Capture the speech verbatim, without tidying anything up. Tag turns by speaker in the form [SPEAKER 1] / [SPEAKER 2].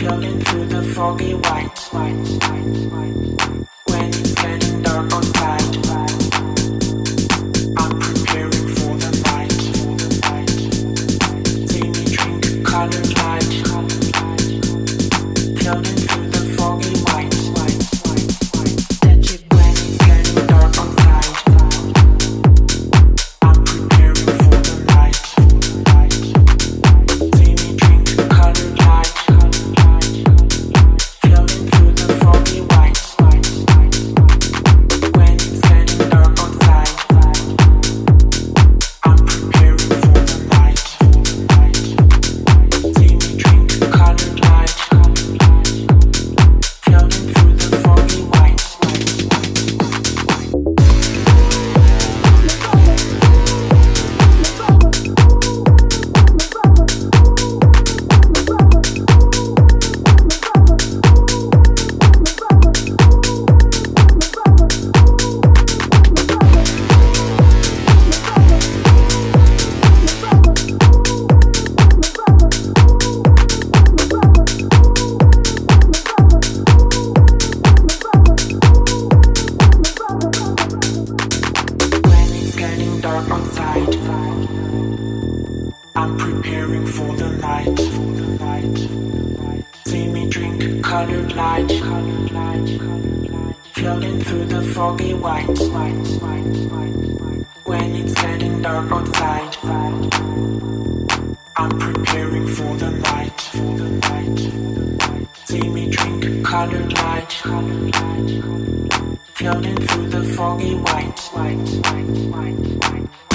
[SPEAKER 1] floating through the foggy white. When it's getting dark outside, I'm preparing for the night. See me drink colored light, floating through the foggy white. Touch it when it's getting dark outside. I'm preparing for the night. See me drink colored light, floating through the foggy white. When it's getting dark outside, I'm preparing for the night. See me drink colored light, floating through the foggy white. When it's getting dark outside, I'm preparing for the night. See me drink colored light, floating through the foggy white. When it's getting dark outside, I'm preparing for the night. See me drink colored light, floating through the foggy white.